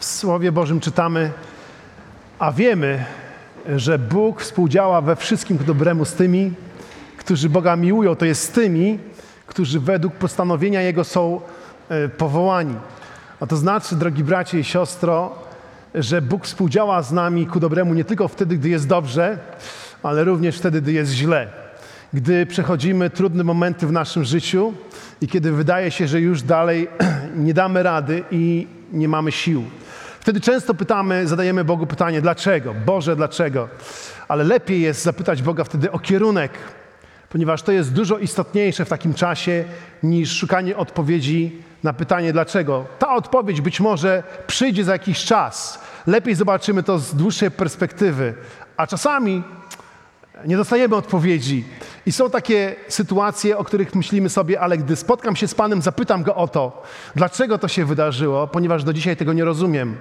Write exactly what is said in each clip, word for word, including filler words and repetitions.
W Słowie Bożym czytamy, a wiemy, że Bóg współdziała we wszystkim ku dobremu z tymi, którzy Boga miłują, to jest z tymi, którzy według postanowienia Jego są powołani. A to znaczy, drogi bracie i siostro, że Bóg współdziała z nami ku dobremu nie tylko wtedy, gdy jest dobrze, ale również wtedy, gdy jest źle. Gdy przechodzimy trudne momenty w naszym życiu i kiedy wydaje się, że już dalej nie damy rady i nie mamy sił. Wtedy często pytamy, zadajemy Bogu pytanie, dlaczego? Boże, dlaczego? Ale lepiej jest zapytać Boga wtedy o kierunek, ponieważ to jest dużo istotniejsze w takim czasie niż szukanie odpowiedzi na pytanie dlaczego. Ta odpowiedź być może przyjdzie za jakiś czas. Lepiej zobaczymy to z dłuższej perspektywy, a czasami nie dostajemy odpowiedzi. I są takie sytuacje, o których myślimy sobie, ale gdy spotkam się z Panem, zapytam Go o to, dlaczego to się wydarzyło, ponieważ do dzisiaj tego nie rozumiem.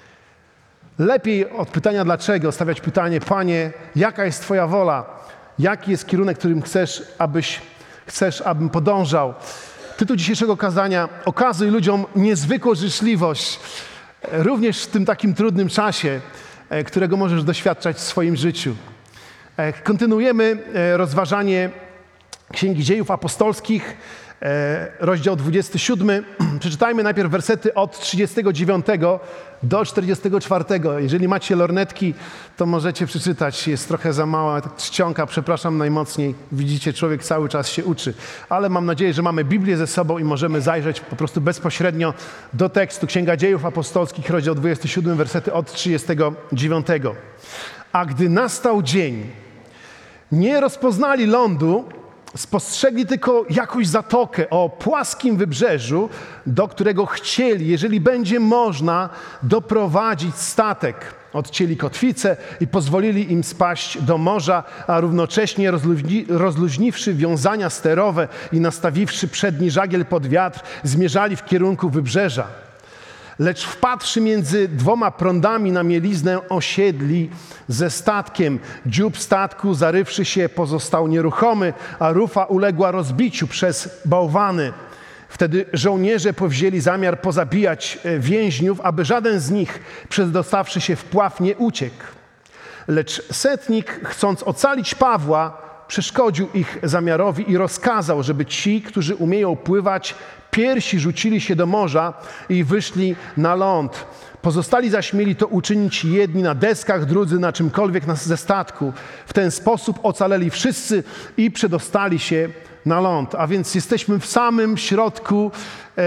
Lepiej od pytania dlaczego stawiać pytanie, Panie, jaka jest Twoja wola? Jaki jest kierunek, którym chcesz, abyś, chcesz, abym podążał? Tytuł dzisiejszego kazania: okazuj ludziom niezwykłą życzliwość, również w tym takim trudnym czasie, którego możesz doświadczać w swoim życiu. Kontynuujemy rozważanie Księgi Dziejów Apostolskich, rozdział dwudziesty siódmy. Przeczytajmy najpierw wersety od trzydziestego dziewiątego do czterdziestego czwartego. Jeżeli macie lornetki, to możecie przeczytać. Jest trochę za mała tak czcionka, przepraszam najmocniej. Widzicie, człowiek cały czas się uczy. Ale mam nadzieję, że mamy Biblię ze sobą i możemy zajrzeć po prostu bezpośrednio do tekstu. Księga Dziejów Apostolskich, rozdział dwudziesty siódmy, wersety od trzydziestego dziewiątego. A gdy nastał dzień, nie rozpoznali lądu, spostrzegli tylko jakąś zatokę o płaskim wybrzeżu, do którego chcieli, jeżeli będzie można, doprowadzić statek. Odcięli kotwicę i pozwolili im spaść do morza, a równocześnie rozluźni, rozluźniwszy wiązania sterowe i nastawiwszy przedni żagiel pod wiatr, zmierzali w kierunku wybrzeża. Lecz wpadłszy między dwoma prądami na mieliznę, osiedli ze statkiem. Dziób statku, zarywszy się, pozostał nieruchomy, a rufa uległa rozbiciu przez bałwany. Wtedy żołnierze powzięli zamiar pozabijać więźniów, aby żaden z nich, przedostawszy się w pław, nie uciekł. Lecz setnik, chcąc ocalić Pawła, przeszkodził ich zamiarowi i rozkazał, żeby ci, którzy umieją pływać, pierwsi rzucili się do morza i wyszli na ląd. Pozostali zaś mieli to uczynić jedni na deskach, drudzy na czymkolwiek ze statku. W ten sposób ocaleli wszyscy i przedostali się na ląd. A więc jesteśmy w samym środku e,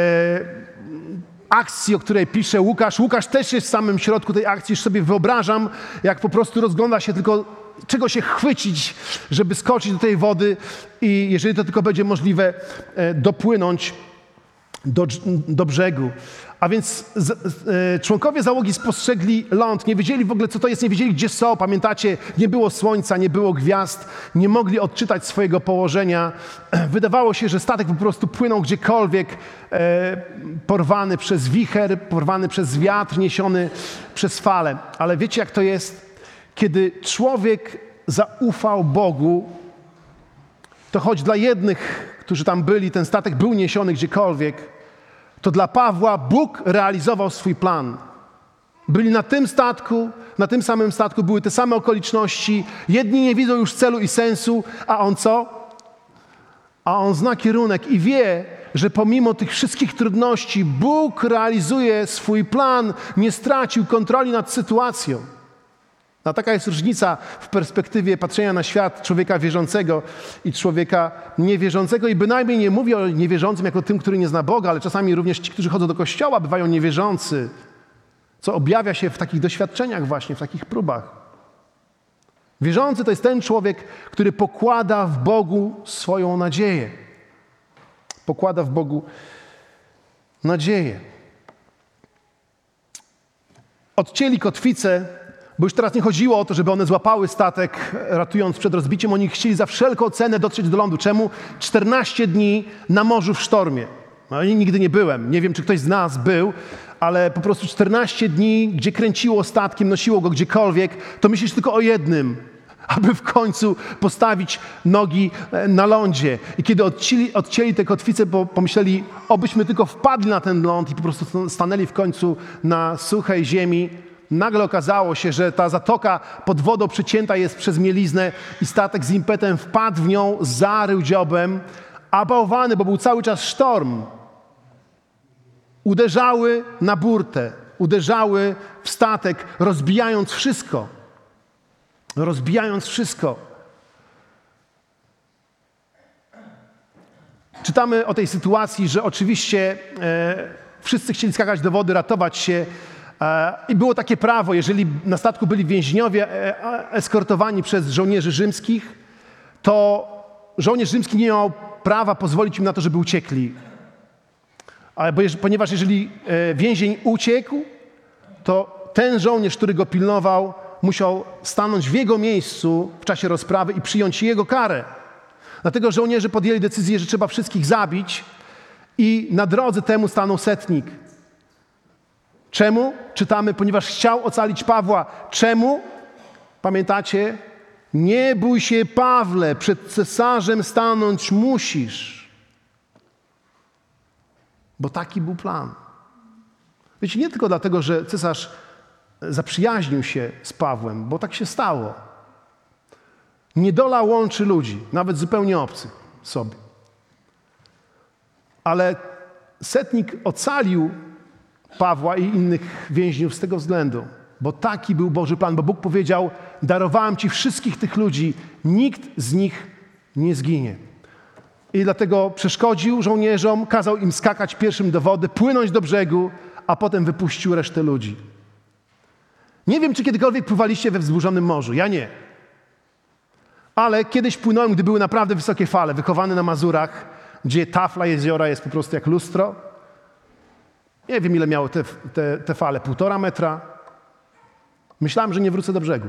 akcji, o której pisze Łukasz. Łukasz też jest w samym środku tej akcji. Już sobie wyobrażam, jak po prostu rozgląda się tylko, czego się chwycić, żeby skoczyć do tej wody i jeżeli to tylko będzie możliwe, e, dopłynąć Do, do brzegu. A więc z, e, członkowie załogi spostrzegli ląd, nie wiedzieli w ogóle, co to jest, nie wiedzieli, gdzie są. Pamiętacie, nie było słońca, nie było gwiazd, nie mogli odczytać swojego położenia. Wydawało się, że statek po prostu płynął gdziekolwiek, e, porwany przez wicher, porwany przez wiatr, niesiony przez fale. Ale wiecie, jak to jest? Kiedy człowiek zaufał Bogu, to choć dla jednych, którzy tam byli, ten statek był niesiony gdziekolwiek, to dla Pawła Bóg realizował swój plan. Byli na tym statku, na tym samym statku były te same okoliczności. Jedni nie widzą już celu i sensu, a on co? A on zna kierunek i wie, że pomimo tych wszystkich trudności Bóg realizuje swój plan, nie stracił kontroli nad sytuacją. No, taka jest różnica w perspektywie patrzenia na świat człowieka wierzącego i człowieka niewierzącego. I bynajmniej nie mówię o niewierzącym jako tym, który nie zna Boga, ale czasami również ci, którzy chodzą do kościoła, bywają niewierzący, co objawia się w takich doświadczeniach właśnie, w takich próbach. Wierzący to jest ten człowiek, który pokłada w Bogu swoją nadzieję. Pokłada w Bogu nadzieję. Odcięli kotwicę, bo już teraz nie chodziło o to, żeby one złapały statek, ratując przed rozbiciem. Oni chcieli za wszelką cenę dotrzeć do lądu. Czemu? czternaście dni na morzu w sztormie. No, ja nigdy nie byłem. Nie wiem, czy ktoś z nas był, ale po prostu czternaście dni, gdzie kręciło statkiem, nosiło go gdziekolwiek, to myślisz tylko o jednym. aby w końcu postawić nogi na lądzie. I kiedy odcięli, odcięli te kotwice, bo pomyśleli, obyśmy tylko wpadli na ten ląd i po prostu stanęli w końcu na suchej ziemi, nagle okazało się, że ta zatoka pod wodą przecięta jest przez mieliznę i statek z impetem wpadł w nią, zarył dziobem, a bałwany, bo był cały czas sztorm, uderzały na burtę, uderzały w statek, rozbijając wszystko. Rozbijając wszystko. Czytamy o tej sytuacji, że oczywiście e, wszyscy chcieli skakać do wody, ratować się e, i było takie prawo, jeżeli na statku byli więźniowie e, eskortowani przez żołnierzy rzymskich, to żołnierz rzymski nie miał prawa pozwolić im na to, żeby uciekli. Ale bo, ponieważ jeżeli e, więzień uciekł, to ten żołnierz, który go pilnował, musiał stanąć w jego miejscu w czasie rozprawy i przyjąć jego karę. Dlatego żołnierze podjęli decyzję, że trzeba wszystkich zabić i na drodze temu stanął setnik. Czemu? Czytamy, ponieważ chciał ocalić Pawła. Czemu? Pamiętacie? Nie bój się, Pawle, przed cesarzem stanąć musisz. Bo taki był plan. Wiecie, nie tylko dlatego, że cesarz zaprzyjaźnił się z Pawłem, bo tak się stało. Niedola łączy ludzi, nawet zupełnie obcych sobie. Ale setnik ocalił Pawła i innych więźniów z tego względu, bo taki był Boży plan, bo Bóg powiedział, darowałem ci wszystkich tych ludzi, nikt z nich nie zginie. I dlatego przeszkodził żołnierzom, kazał im skakać pierwszym do wody, płynąć do brzegu, a potem wypuścił resztę ludzi. Nie wiem, czy kiedykolwiek pływaliście we wzburzonym morzu. Ja nie. Ale kiedyś płynąłem, gdy były naprawdę wysokie fale, wychowany na Mazurach, gdzie tafla jeziora jest po prostu jak lustro. Nie wiem, ile miało te, te, te fale, półtora metra. Myślałem, że nie wrócę do brzegu.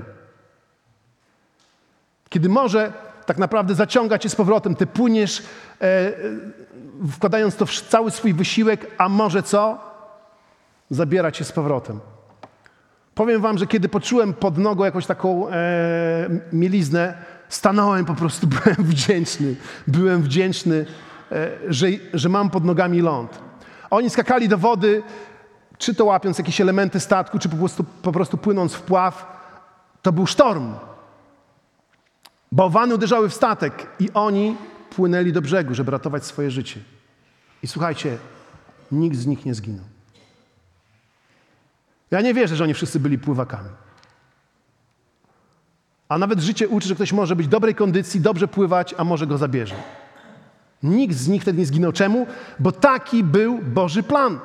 Kiedy morze tak naprawdę zaciąga cię z powrotem, ty płyniesz, e, wkładając to w cały swój wysiłek, a morze co? Zabiera cię z powrotem. Powiem wam, że kiedy poczułem pod nogą jakąś taką e, mieliznę, stanąłem po prostu, byłem wdzięczny. Byłem wdzięczny, e, że, że mam pod nogami ląd. Oni skakali do wody, czy to łapiąc jakieś elementy statku, czy po prostu, po prostu płynąc w pław. To był sztorm. Bałwany uderzały w statek i oni płynęli do brzegu, żeby ratować swoje życie. I słuchajcie, nikt z nich nie zginął. Ja nie wierzę, że oni wszyscy byli pływakami. A nawet życie uczy, że ktoś może być w dobrej kondycji, dobrze pływać, a może go zabierze. Nikt z nich wtedy nie zginął. Czemu? Bo taki był Boży plan.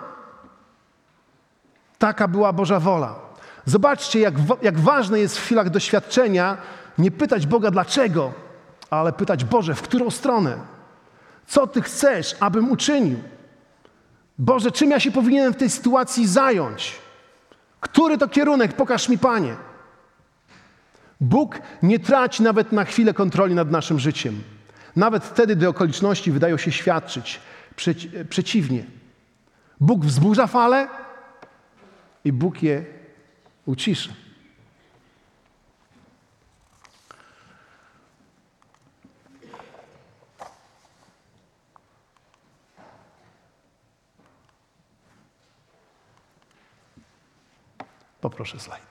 Taka była Boża wola. Zobaczcie, jak, jak ważne jest w chwilach doświadczenia nie pytać Boga dlaczego, ale pytać Boże, w którą stronę? Co Ty chcesz, abym uczynił? Boże, czym ja się powinienem w tej sytuacji zająć? Który to kierunek? Pokaż mi, Panie. Bóg nie traci nawet na chwilę kontroli nad naszym życiem. Nawet wtedy, gdy okoliczności wydają się świadczyć przeci- przeciwnie. Bóg wzburza fale i Bóg je ucisza. Poproszę slajd.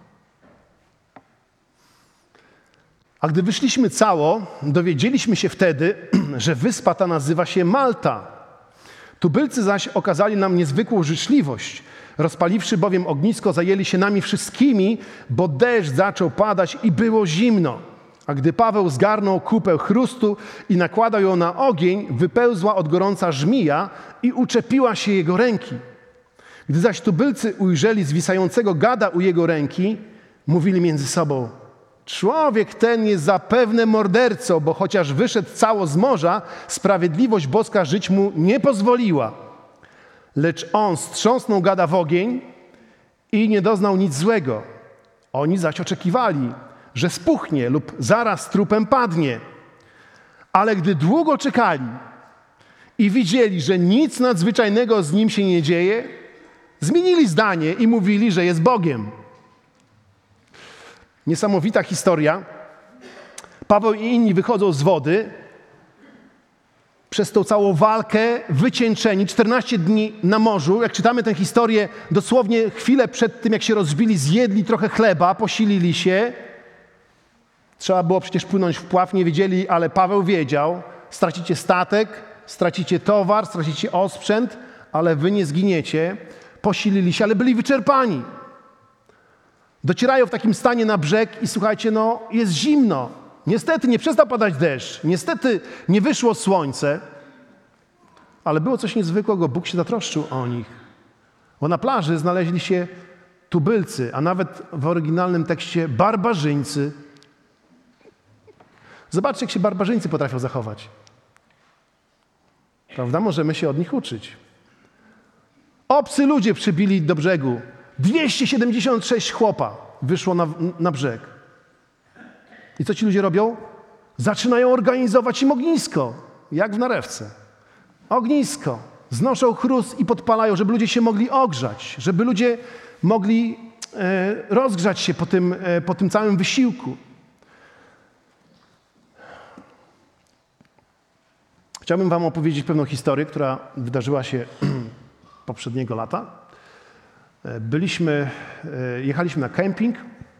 A gdy wyszliśmy cało, dowiedzieliśmy się wtedy, że wyspa ta nazywa się Malta. Tubylcy zaś okazali nam niezwykłą życzliwość. Rozpaliwszy bowiem ognisko, zajęli się nami wszystkimi, bo deszcz zaczął padać i było zimno. A gdy Paweł zgarnął kupę chrustu i nakładał ją na ogień, wypełzła od gorąca żmija i uczepiła się jego ręki. Gdy zaś tubylcy ujrzeli zwisającego gada u jego ręki, mówili między sobą: człowiek ten jest zapewne mordercą, bo chociaż wyszedł cało z morza, sprawiedliwość boska żyć mu nie pozwoliła. Lecz on strząsnął gada w ogień i nie doznał nic złego. Oni zaś oczekiwali, że spuchnie lub zaraz trupem padnie. Ale gdy długo czekali i widzieli, że nic nadzwyczajnego z nim się nie dzieje, zmienili zdanie i mówili, że jest Bogiem. Niesamowita historia. Paweł i inni wychodzą z wody, przez tą całą walkę wycieńczeni, czternaście dni na morzu. Jak czytamy tę historię, dosłownie chwilę przed tym, jak się rozbili, zjedli trochę chleba, posilili się. Trzeba było przecież płynąć w pław, nie wiedzieli, ale Paweł wiedział. Stracicie statek, stracicie towar, stracicie osprzęt, ale wy nie zginiecie. Posilili się, ale byli wyczerpani. Docierają w takim stanie na brzeg i słuchajcie, no jest zimno. Niestety nie przestał padać deszcz, niestety nie wyszło słońce, ale było coś niezwykłego, Bóg się zatroszczył o nich. Bo na plaży znaleźli się tubylcy, a nawet w oryginalnym tekście barbarzyńcy. Zobaczcie, jak się barbarzyńcy potrafią zachować. Prawda? Możemy się od nich uczyć. Obcy ludzie przybili do brzegu. dwieście siedemdziesiąt sześć chłopa wyszło na, na brzeg. I co ci ludzie robią? Zaczynają organizować im ognisko, jak w narewce. Ognisko. Znoszą chrust i podpalają, żeby ludzie się mogli ogrzać, żeby ludzie mogli e, rozgrzać się po tym, e, po tym całym wysiłku. Chciałbym wam opowiedzieć pewną historię, która wydarzyła się poprzedniego lata. Byliśmy, jechaliśmy na kemping.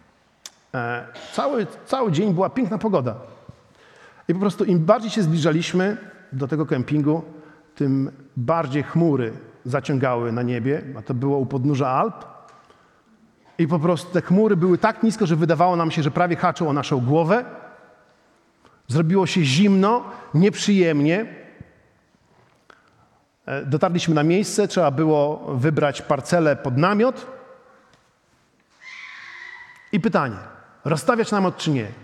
Cały, cały dzień była piękna pogoda. I po prostu im bardziej się zbliżaliśmy do tego kempingu, tym bardziej chmury zaciągały na niebie, a to było u podnóża Alp. I po prostu te chmury były tak nisko, że wydawało nam się, że prawie haczą o naszą głowę. Zrobiło się zimno, nieprzyjemnie. Dotarliśmy na miejsce, trzeba było wybrać parcelę pod namiot. I pytanie, rozstawiać namiot czy nie?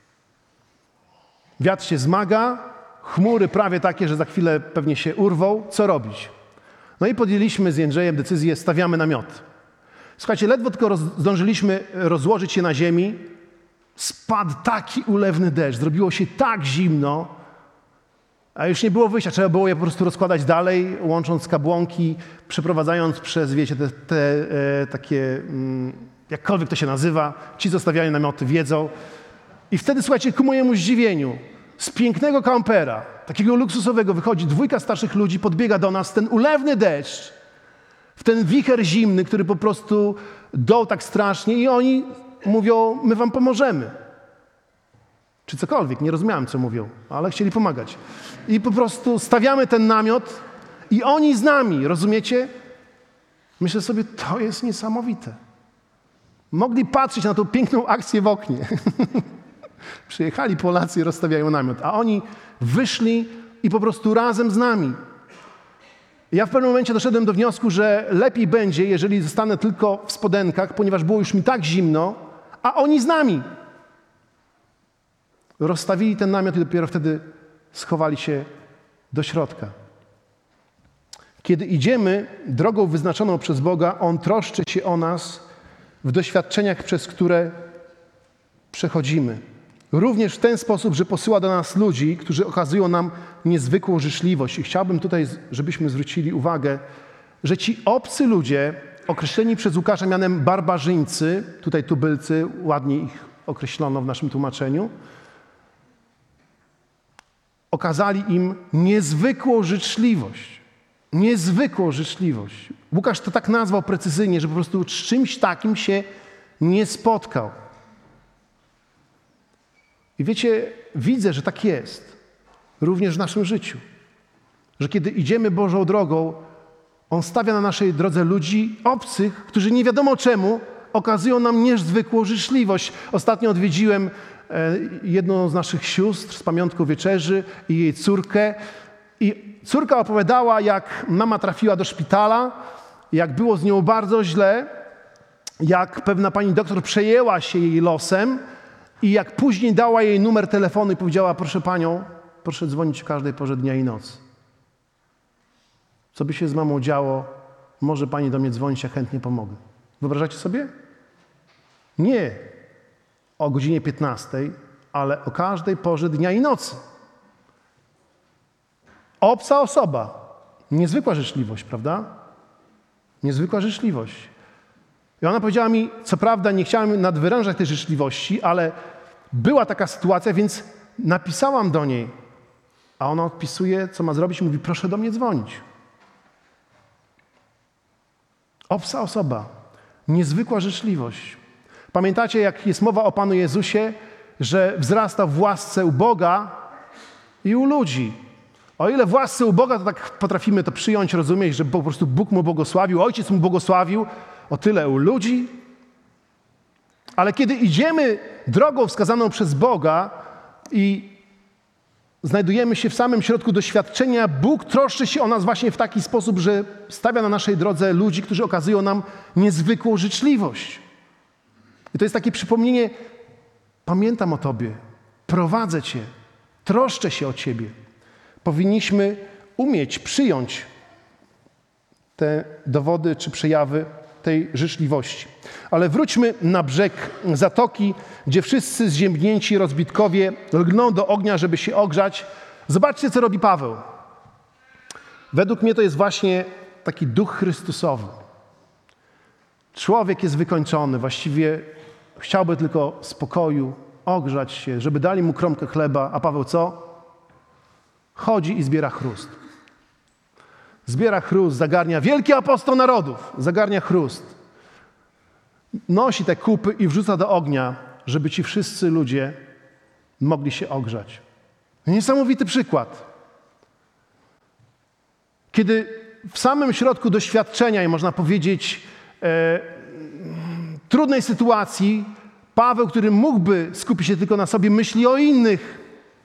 Wiatr się zmaga, chmury prawie takie, że za chwilę pewnie się urwą. Co robić? No i podjęliśmy z Jędrzejem decyzję, stawiamy namiot. Słuchajcie, ledwo tylko roz, zdążyliśmy rozłożyć się na ziemi, spadł taki ulewny deszcz, zrobiło się tak zimno, a już nie było wyjścia, trzeba było je po prostu rozkładać dalej, łącząc kabłonki, przeprowadzając przez, wiecie, te, te e, takie, mm, jakkolwiek to się nazywa, ci zostawiają namioty, wiedzą. I wtedy, słuchajcie, ku mojemu zdziwieniu, z pięknego kampera, takiego luksusowego, wychodzi dwójka starszych ludzi, podbiega do nas, ten ulewny deszcz, w ten wicher zimny, który po prostu dął tak strasznie i oni mówią, my wam pomożemy. Czy cokolwiek, nie rozumiałem, co mówią, ale chcieli pomagać. I po prostu stawiamy ten namiot i oni z nami, rozumiecie? Myślę sobie, to jest niesamowite. Mogli patrzeć na tą piękną akcję w oknie. Przyjechali Polacy i rozstawiają namiot, a oni wyszli i po prostu razem z nami. Ja w pewnym momencie doszedłem do wniosku, że lepiej będzie, jeżeli zostanę tylko w spodenkach, ponieważ było już mi tak zimno, a oni z nami. Rozstawili ten namiot i dopiero wtedy schowali się do środka. Kiedy idziemy drogą wyznaczoną przez Boga, On troszczy się o nas w doświadczeniach, przez które przechodzimy. Również w ten sposób, że posyła do nas ludzi, którzy okazują nam niezwykłą życzliwość. I chciałbym tutaj, żebyśmy zwrócili uwagę, że ci obcy ludzie, określeni przez Łukasza mianem barbarzyńcy, tutaj tubylcy, ładnie ich określono w naszym tłumaczeniu, okazali im niezwykłą życzliwość. Niezwykłą życzliwość. Łukasz to tak nazwał precyzyjnie, że po prostu z czymś takim się nie spotkał. I wiecie, widzę, że tak jest. Również w naszym życiu. Że kiedy idziemy Bożą drogą, On stawia na naszej drodze ludzi obcych, którzy nie wiadomo czemu okazują nam niezwykłą życzliwość. Ostatnio odwiedziłem jedną z naszych sióstr z pamiątką wieczerzy i jej córkę. I córka opowiadała, jak mama trafiła do szpitala, jak było z nią bardzo źle, jak pewna pani doktor przejęła się jej losem i jak później dała jej numer telefonu i powiedziała, proszę panią, proszę dzwonić w każdej porze dnia i nocy. Co by się z mamą działo, może pani do mnie dzwonić, ja chętnie pomogę. Wyobrażacie sobie? Nie o godzinie piętnastej, ale o każdej porze dnia i nocy. Obca osoba. Niezwykła życzliwość, prawda? Niezwykła życzliwość. I ona powiedziała mi, co prawda nie chciałem nadwyrężać tej życzliwości, ale była taka sytuacja, więc napisałam do niej, a ona odpisuje, co ma zrobić, mówi, proszę do mnie dzwonić. Obca osoba, niezwykła życzliwość. Pamiętacie, jak jest mowa o Panu Jezusie, że wzrasta w łasce u Boga i u ludzi. O ile w łasce u Boga, to tak potrafimy to przyjąć, rozumieć, że po prostu Bóg mu błogosławił, Ojciec mu błogosławił, o tyle u ludzi. Ale kiedy idziemy drogą wskazaną przez Boga i znajdujemy się w samym środku doświadczenia, Bóg troszczy się o nas właśnie w taki sposób, że stawia na naszej drodze ludzi, którzy okazują nam niezwykłą życzliwość. I to jest takie przypomnienie, pamiętam o Tobie, prowadzę Cię, troszczę się o Ciebie. Powinniśmy umieć przyjąć te dowody czy przejawy tej życzliwości. Ale wróćmy na brzeg zatoki, gdzie wszyscy zziębnięci rozbitkowie lgną do ognia, żeby się ogrzać. Zobaczcie, co robi Paweł. Według mnie to jest właśnie taki duch Chrystusowy. Człowiek jest wykończony, właściwie chciałby tylko spokoju, ogrzać się, żeby dali mu kromkę chleba, a Paweł co? Chodzi i zbiera chrust. Zbiera chrust, zagarnia, wielki apostoł narodów, zagarnia chrust. Nosi te kupy i wrzuca do ognia, żeby ci wszyscy ludzie mogli się ogrzać. Niesamowity przykład. Kiedy w samym środku doświadczenia i można powiedzieć e, trudnej sytuacji, Paweł, który mógłby skupić się tylko na sobie, myśli o innych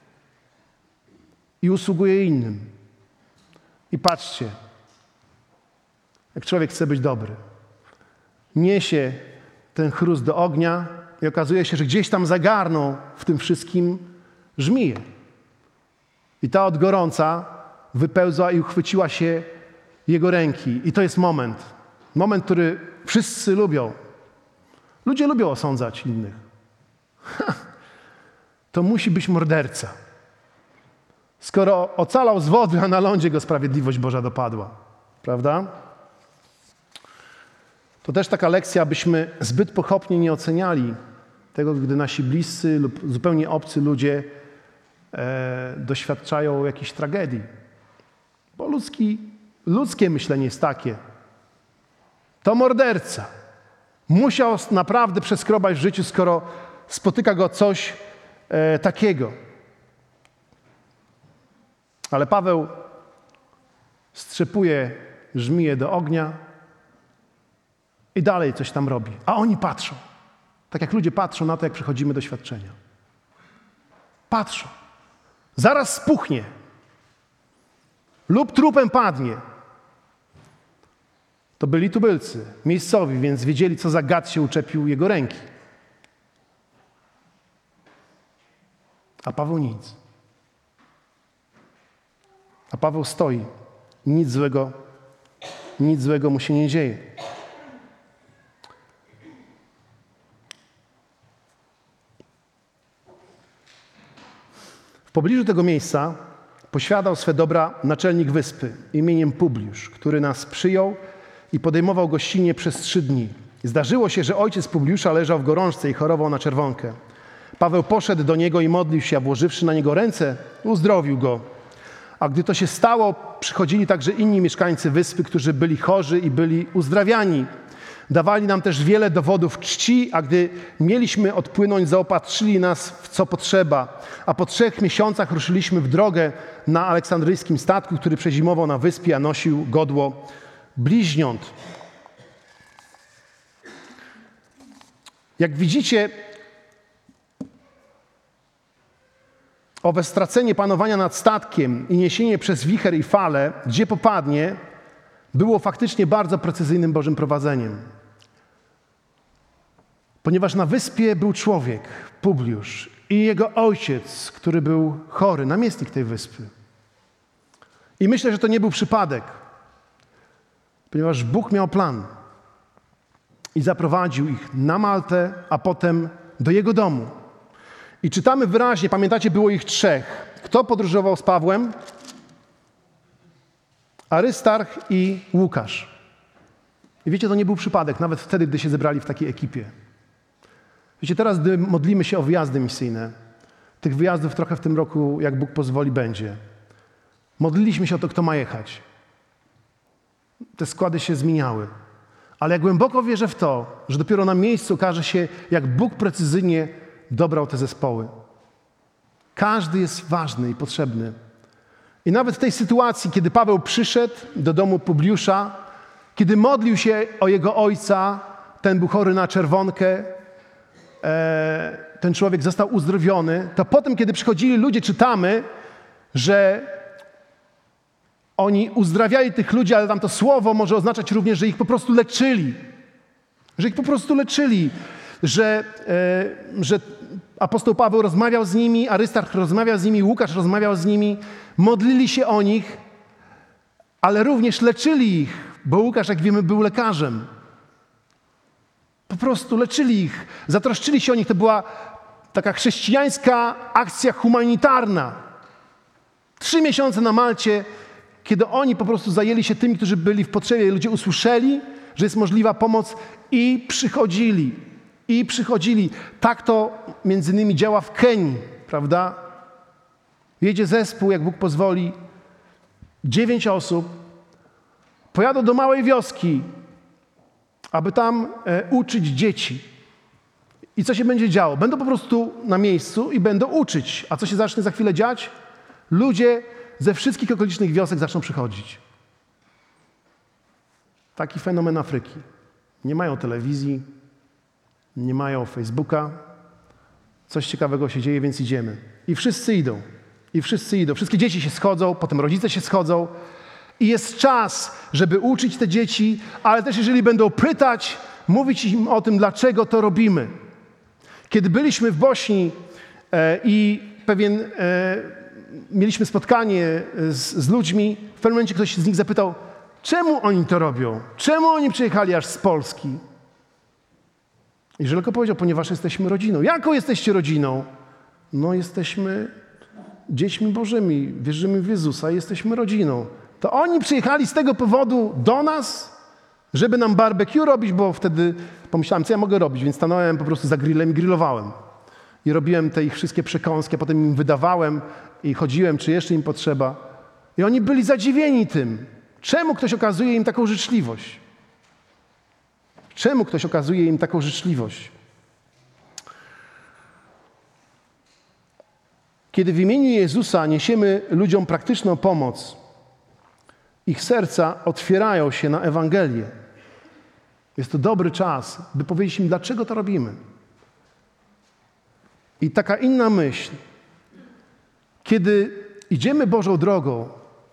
i usługuje innym. I patrzcie, jak człowiek chce być dobry. Niesie ten chrust do ognia i okazuje się, że gdzieś tam zagarnął w tym wszystkim żmiję. I ta od gorąca wypełzła i uchwyciła się jego ręki. I to jest moment. Moment, który wszyscy lubią. Ludzie lubią osądzać innych. Ha, to musi być morderca. Skoro ocalał z wody, a na lądzie go sprawiedliwość Boża dopadła. Prawda? To też taka lekcja, abyśmy zbyt pochopnie nie oceniali tego, gdy nasi bliscy lub zupełnie obcy ludzie e, doświadczają jakiejś tragedii. Bo ludzki, ludzkie myślenie jest takie. To morderca. Musiał naprawdę przeskrobać w życiu, skoro spotyka go coś e, takiego. Ale Paweł strzepuje żmiję do ognia i dalej coś tam robi. A oni patrzą. Tak jak ludzie patrzą na to, jak przechodzimy doświadczenia. Patrzą. Zaraz spuchnie. Lub trupem padnie. To byli tubylcy, miejscowi, więc wiedzieli, co za gad się uczepił jego ręki. A Paweł nic. A Paweł stoi. Nic złego, nic złego mu się nie dzieje. W pobliżu tego miejsca posiadał swe dobra naczelnik wyspy imieniem Publiusz, który nas przyjął i podejmował gościnnie przez trzy dni. Zdarzyło się, że ojciec Publiusza leżał w gorączce i chorował na czerwonkę. Paweł poszedł do niego i modlił się, a włożywszy na niego ręce, uzdrowił go. A gdy to się stało, przychodzili także inni mieszkańcy wyspy, którzy byli chorzy i byli uzdrawiani. Dawali nam też wiele dowodów czci, a gdy mieliśmy odpłynąć, zaopatrzyli nas w co potrzeba. A po trzech miesiącach ruszyliśmy w drogę na aleksandryjskim statku, który przezimował na wyspie, a nosił godło bliźniąt. Jak widzicie, owe stracenie panowania nad statkiem i niesienie przez wicher i fale, gdzie popadnie, było faktycznie bardzo precyzyjnym Bożym prowadzeniem. Ponieważ na wyspie był człowiek, Publiusz, i jego ojciec, który był chory, namiestnik tej wyspy. I myślę, że to nie był przypadek, ponieważ Bóg miał plan i zaprowadził ich na Maltę, a potem do jego domu. I czytamy wyraźnie, pamiętacie, było ich trzech. Kto podróżował z Pawłem? Arystarch i Łukasz. I wiecie, to nie był przypadek, nawet wtedy, gdy się zebrali w takiej ekipie. Wiecie, teraz, gdy modlimy się o wyjazdy misyjne, Tych wyjazdów trochę w tym roku, jak Bóg pozwoli, będzie. Modliliśmy się o to, kto ma jechać. Te składy się zmieniały. Ale ja głęboko wierzę w to, że dopiero na miejscu okaże się, jak Bóg precyzyjnie dobrał te zespoły. Każdy jest ważny i potrzebny. I nawet w tej sytuacji, kiedy Paweł przyszedł do domu Publiusza, kiedy modlił się o jego ojca, ten był chory na czerwonkę, e, ten człowiek został uzdrowiony, to potem, kiedy przychodzili ludzie, czytamy, że oni uzdrawiali tych ludzi, ale tam to słowo może oznaczać również, że ich po prostu leczyli. Że ich po prostu leczyli. Że, e, że apostoł Paweł rozmawiał z nimi, Arystarch rozmawiał z nimi, Łukasz rozmawiał z nimi, modlili się o nich, ale również leczyli ich, bo Łukasz, jak wiemy, był lekarzem. Po prostu leczyli ich, zatroszczyli się o nich. To była taka chrześcijańska akcja humanitarna. Trzy miesiące na Malcie, kiedy oni po prostu zajęli się tymi, którzy byli w potrzebie. Ludzie usłyszeli, że jest możliwa pomoc i przychodzili. I przychodzili. Tak to między innymi działa w Kenii, prawda? Jedzie zespół, jak Bóg pozwoli, dziewięć osób, pojadą do małej wioski, aby tam e, uczyć dzieci. I co się będzie działo? Będą po prostu na miejscu i będą uczyć. A co się zacznie za chwilę dziać? Ludzie ze wszystkich okolicznych wiosek zaczną przychodzić. Taki fenomen Afryki. Nie mają telewizji, nie mają Facebooka. Coś ciekawego się dzieje, więc idziemy. I wszyscy idą. I wszyscy idą. Wszystkie dzieci się schodzą, potem rodzice się schodzą. I jest czas, żeby uczyć te dzieci, ale też jeżeli będą pytać, mówić im o tym, dlaczego to robimy. Kiedy byliśmy w Bośni e, i pewien, e, mieliśmy spotkanie z, z ludźmi, w pewnym momencie ktoś z nich zapytał, czemu oni to robią? Czemu oni przyjechali aż z Polski? I Żelko powiedział, ponieważ jesteśmy rodziną. Jaką jesteście rodziną? No jesteśmy dziećmi Bożymi, wierzymy w Jezusa i jesteśmy rodziną. To oni przyjechali z tego powodu do nas, żeby nam barbecue robić, bo wtedy pomyślałem, co ja mogę robić, więc stanąłem po prostu za grillem i grillowałem. I robiłem te ich wszystkie przekąski, a potem im wydawałem i chodziłem, czy jeszcze im potrzeba. I oni byli zadziwieni tym. Czemu ktoś okazuje im taką życzliwość? Czemu ktoś okazuje im taką życzliwość? Kiedy w imieniu Jezusa niesiemy ludziom praktyczną pomoc, ich serca otwierają się na Ewangelię. Jest to dobry czas, by powiedzieć im, dlaczego to robimy. I taka inna myśl. Kiedy idziemy Bożą drogą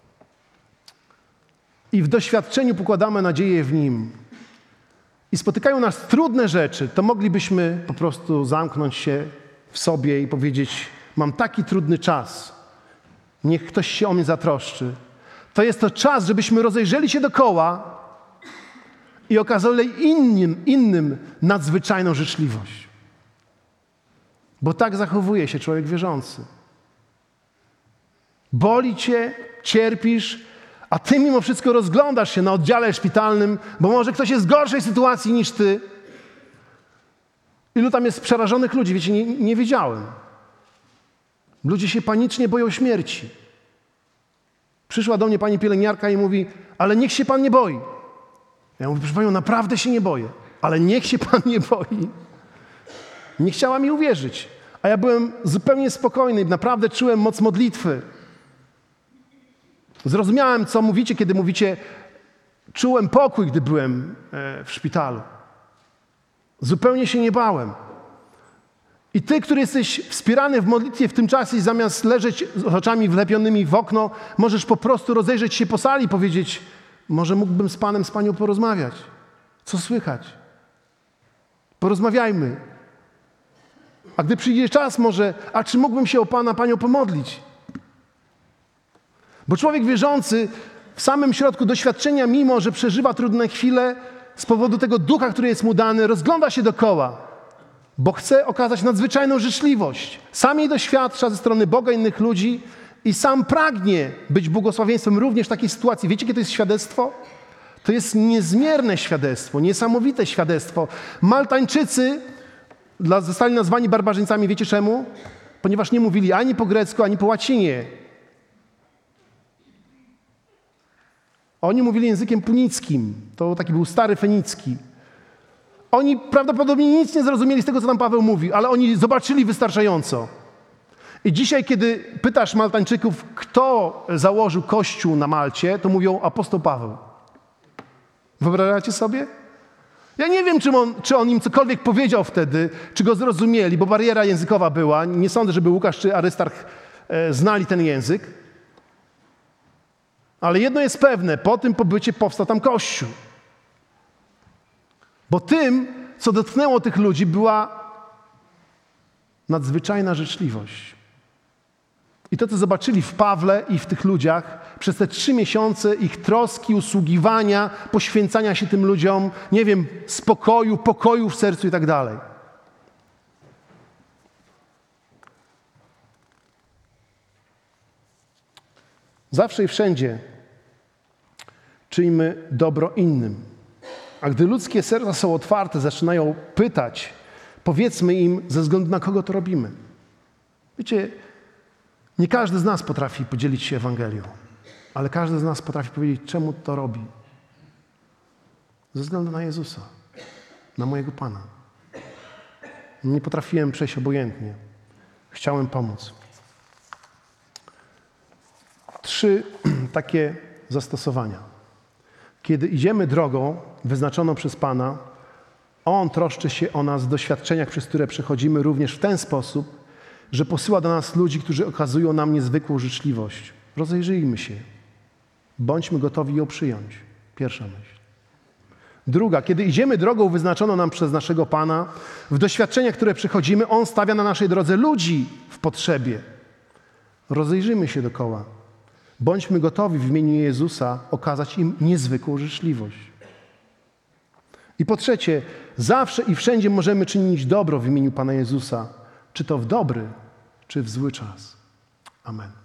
i w doświadczeniu pokładamy nadzieję w Nim i spotykają nas trudne rzeczy, to moglibyśmy po prostu zamknąć się w sobie i powiedzieć, mam taki trudny czas, niech ktoś się o mnie zatroszczy. To jest to czas, żebyśmy rozejrzeli się dookoła i okazali innym, innym nadzwyczajną życzliwość. Bo tak zachowuje się człowiek wierzący. Boli cię, cierpisz, a ty mimo wszystko rozglądasz się na oddziale szpitalnym, bo może ktoś jest w gorszej sytuacji niż ty. Ilu tam jest przerażonych ludzi? Wiecie, nie, nie wiedziałem. Ludzie się panicznie boją śmierci. Przyszła do mnie pani pielęgniarka i mówi, ale niech się pan nie boi. Ja mówię, proszę panią, naprawdę się nie boję, ale niech się pan nie boi. Nie chciała mi uwierzyć, a ja byłem zupełnie spokojny, naprawdę czułem moc modlitwy. Zrozumiałem, co mówicie, kiedy mówicie, czułem pokój, gdy byłem w szpitalu. Zupełnie się nie bałem. I ty, który jesteś wspierany w modlitwie w tym czasie i zamiast leżeć z oczami wlepionymi w okno, możesz po prostu rozejrzeć się po sali i powiedzieć, może mógłbym z Panem, z Panią porozmawiać. Co słychać? Porozmawiajmy. A gdy przyjdzie czas może, a czy mógłbym się o Pana, Panią pomodlić? Bo człowiek wierzący w samym środku doświadczenia, mimo że przeżywa trudne chwile, z powodu tego ducha, który jest mu dany, rozgląda się dookoła, bo chce okazać nadzwyczajną życzliwość. Sam jej doświadcza ze strony Boga, innych ludzi i sam pragnie być błogosławieństwem również w takiej sytuacji. Wiecie, jakie to jest świadectwo? To jest niezmierne świadectwo, niesamowite świadectwo. Maltańczycy zostali nazwani barbarzyńcami, wiecie czemu? ponieważ nie mówili ani po grecku, ani po łacinie. Oni mówili językiem punickim. To taki był stary fenicki. Oni prawdopodobnie nic nie zrozumieli z tego, co tam Paweł mówi, ale oni zobaczyli wystarczająco. I dzisiaj, kiedy pytasz Maltańczyków, kto założył kościół na Malcie, to mówią apostoł Paweł. Wyobrażacie sobie? Ja nie wiem, czy on, czy on im cokolwiek powiedział wtedy, czy go zrozumieli, bo bariera językowa była. Nie sądzę, żeby Łukasz czy Arystarch e, znali ten język. Ale jedno jest pewne, po tym pobycie powstał tam kościół. Bo tym, co dotknęło tych ludzi, była nadzwyczajna życzliwość. I to, co zobaczyli w Pawle i w tych ludziach, przez te trzy miesiące ich troski, usługiwania, poświęcania się tym ludziom, nie wiem, spokoju, pokoju w sercu i tak dalej. Zawsze i wszędzie czyńmy dobro innym. A gdy ludzkie serca są otwarte, zaczynają pytać, powiedzmy im, ze względu na kogo to robimy. Wiecie, nie każdy z nas potrafi podzielić się Ewangelią, ale każdy z nas potrafi powiedzieć, czemu to robi. Ze względu na Jezusa, na mojego Pana. Nie potrafiłem przejść obojętnie. Chciałem pomóc. Trzy takie zastosowania. Kiedy idziemy drogą wyznaczoną przez Pana, On troszczy się o nas w doświadczeniach, przez które przechodzimy również w ten sposób, że posyła do nas ludzi, którzy okazują nam niezwykłą życzliwość. Rozejrzyjmy się. Bądźmy gotowi ją przyjąć. Pierwsza myśl. Druga, kiedy idziemy drogą wyznaczoną nam przez naszego Pana, w doświadczeniach, które przechodzimy, On stawia na naszej drodze ludzi w potrzebie. Rozejrzyjmy się dookoła. Bądźmy gotowi w imieniu Jezusa okazać im niezwykłą życzliwość. I po trzecie, zawsze i wszędzie możemy czynić dobro w imieniu Pana Jezusa, czy to w dobry, czy w zły czas. Amen.